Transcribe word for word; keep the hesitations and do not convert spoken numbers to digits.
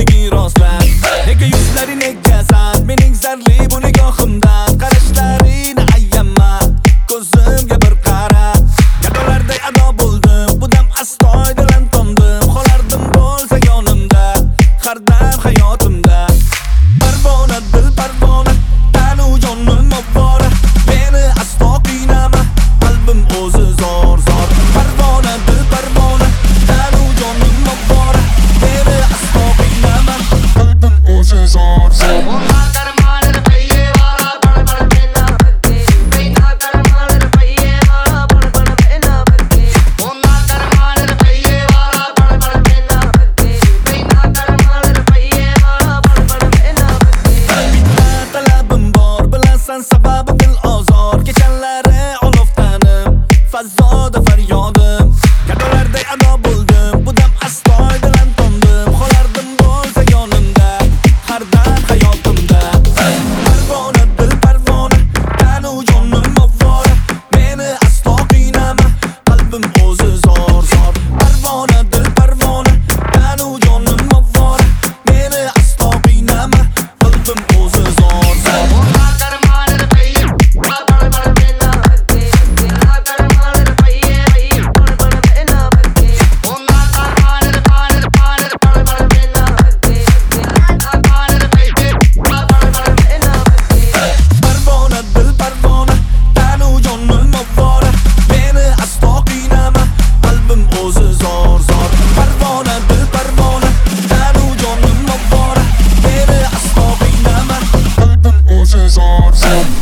borligi rostlar. Nega yuzlaring nega sad, mening zarli bu nigohimdan. Qarashlaringni ayyama, ko'zimga bir qara. Gadolarday ado bo'ldim, bu dam astoydil tomdim. Qolardim bo'lsa yonimda, har dam hayotimda. Parvona dil parvona, tanu jonim ovora. Meni aslo qiynama, qalbim o'zi zor zor. Parvona dil parvona, tanu jonim ovora. Meni aslo qiynama, qalbim o'zi zor zor. Sababi dil ozor, kechalari oloftanim, fazoda faryodim. Gadolarday ado bo'ldim, bu dam astoydil tomdim. Qolardim bo'lsa yonimda, har dam hayotimda. Parvona dil parvona, tanu jonim ovora. Meni aslo qiynama, qalbim o'zi zor zor. Parvona dil parvona, tanu jonim ovora. Meni aslo qiynama, qalbim o'zi zor zor. Zor, zor.